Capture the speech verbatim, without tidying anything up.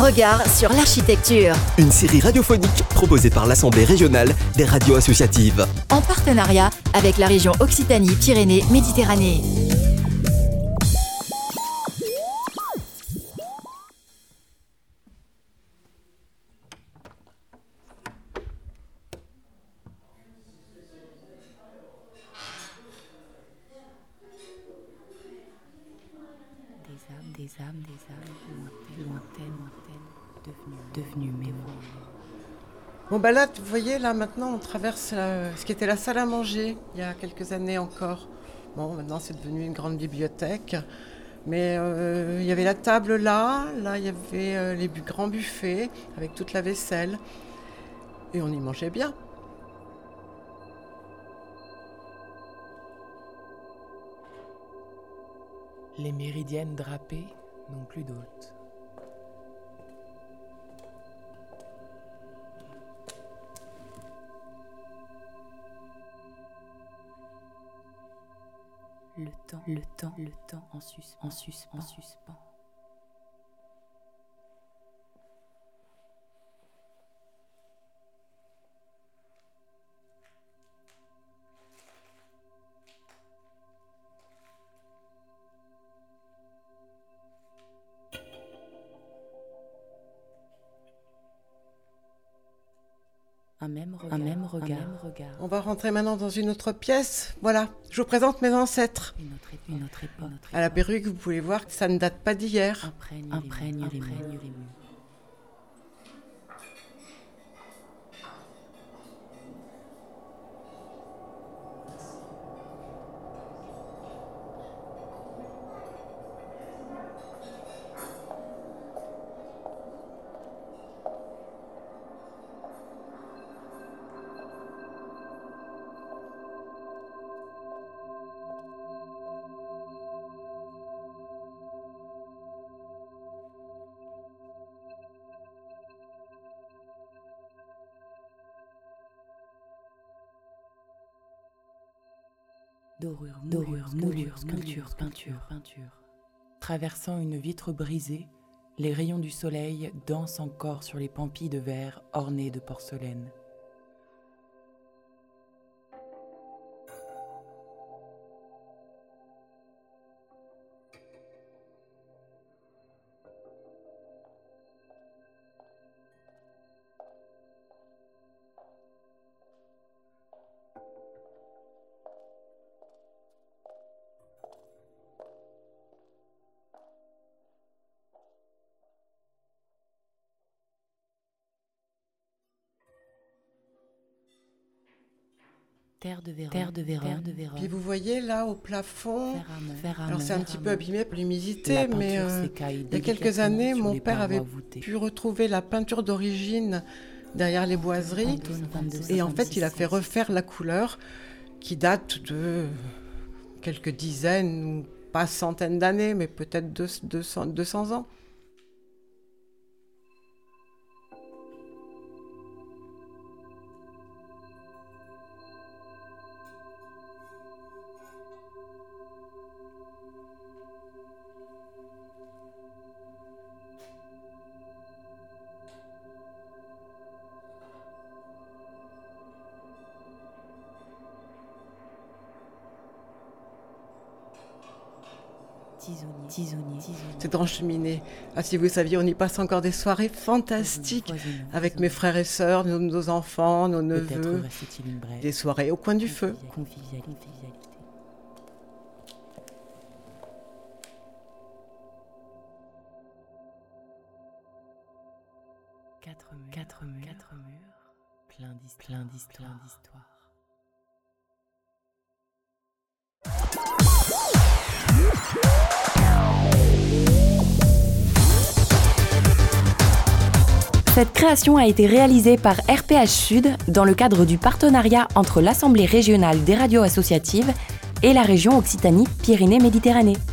regard sur l'architecture. Une série radiophonique proposée par l'Assemblée régionale des radios associatives. En partenariat avec la région Occitanie-Pyrénées-Méditerranée. Des âmes, des âmes, lointaines, lointaines, lointaines, devenues, devenues mémoires. Bon bah là, vous voyez, là maintenant on traverse la, ce qui était la salle à manger il y a quelques années encore. Bon, maintenant c'est devenu une grande bibliothèque. Mais euh, il y avait la table là, là il y avait euh, les bu- grands buffets avec toute la vaisselle. Et on y mangeait bien. Les méridiennes drapées n'ont plus d'hôtes. Le temps, le temps, le temps en sus, en sus, en suspens. Un même regard, un même regard, un même regard. On va rentrer maintenant dans une autre pièce. Voilà, je vous présente mes ancêtres. Une autre époque, une autre époque. À la perruque, vous pouvez voir que ça ne date pas d'hier. Imprègne, imprègne les murs. Dorure, dorure, moulure, sculpture, peinture, peinture. Traversant une vitre brisée, les rayons du soleil dansent encore sur les pampilles de verre ornées de porcelaine. Terre de Vérone, terre de Vérone, terre de Vérone. Puis vous voyez là au plafond, Fer à main, fer à alors main, c'est un fer petit à peu main. abîmé par l'humidité, La mais peinture euh, s'écaille il y a quelques délicatement années, sur mon les père parois avait voûtées. pu retrouver la peinture d'origine derrière les boiseries. Antoine vingt-deux, Et en fait, il a fait soixante-six. refaire la couleur qui date de quelques dizaines, ou pas centaines d'années, mais peut-être deux- deux cents deux cents ans. Tisonnier, tisonnier, tisonnier. C'est dans cheminée. Ah, si vous saviez, on y passe encore des soirées fantastiques Foisonnant, avec foisonnant. mes frères et sœurs, nos, nos enfants, nos Peut-être neveux. restait-il une brève. Des soirées au coin du feu. Convivialité, convivialité. Quatre murs, quatre murs, quatre murs, plein d'histoires, plein d'histoires, plein d'histoires. Cette création a été réalisée par R P H Sud dans le cadre du partenariat entre l'Assemblée régionale des radios associatives et la région Occitanie-Pyrénées-Méditerranée.